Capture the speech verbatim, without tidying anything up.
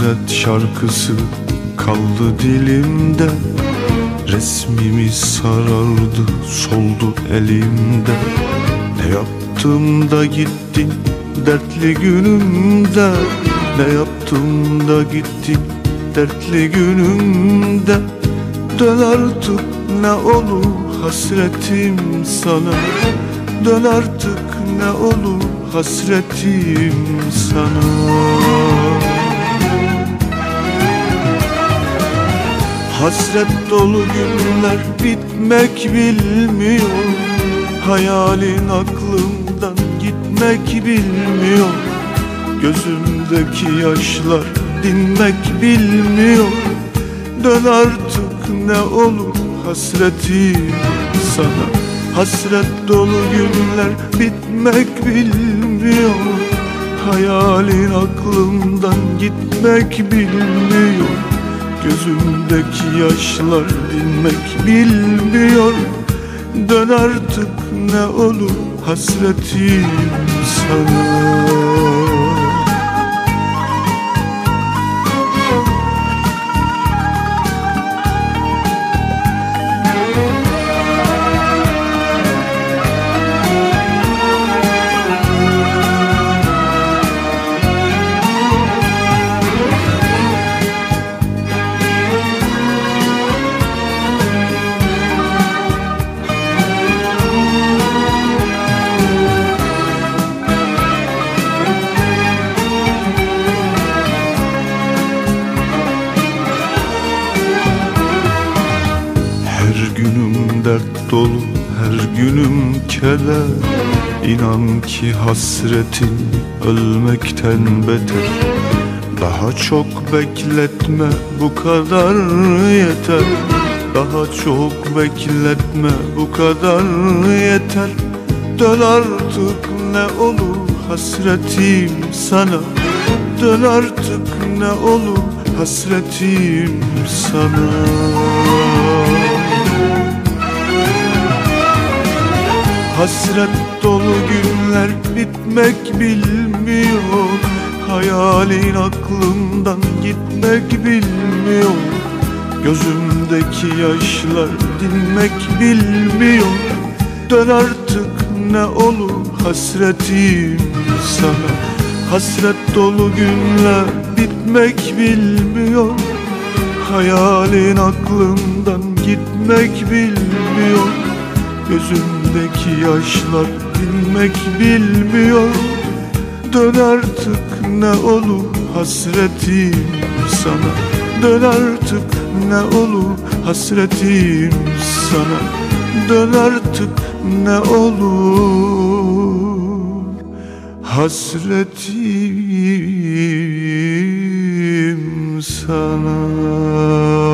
hasret şarkısı kaldı dilimde. Resmimiz sarardı, soldu elimde. Ne yaptım da gittin dertli günümde? Ne yaptım da gittin dertli günümde? Dön artık ne olur hasretim sana. Dön artık ne olur hasretim sana. Hasret dolu günler bitmek bilmiyor. Hayalin aklımdan gitmek bilmiyor. Gözümdeki yaşlar dinmek bilmiyor. Dön artık ne olur hasretim sana. Hasret dolu günler bitmek bilmiyor. Hayalin aklımdan gitmek bilmiyor. Gözümdeki yaşlar dinmek bilmiyor. Dön artık ne olur hasretim sana. Her günüm dert dolu, her günüm keder. İnan ki hasretin ölmekten beter. Daha çok bekletme, bu kadar yeter. Daha çok bekletme, bu kadar yeter. Dön artık ne olur hasretim sana. Dön artık ne olur hasretim sana. Hasret dolu günler bitmek bilmiyor. Hayalin aklımdan gitmek bilmiyor. Gözümdeki yaşlar dinmek bilmiyor. Dön artık ne olur hasretim sana. Hasret dolu günler bitmek bilmiyor. Hayalin aklımdan gitmek bilmiyor. Gözümdeki yaşlar dinmek bilmiyor. Dön artık ne olur hasretim sana. Dön artık ne olur hasretim sana. Dön artık ne olur hasretim sana.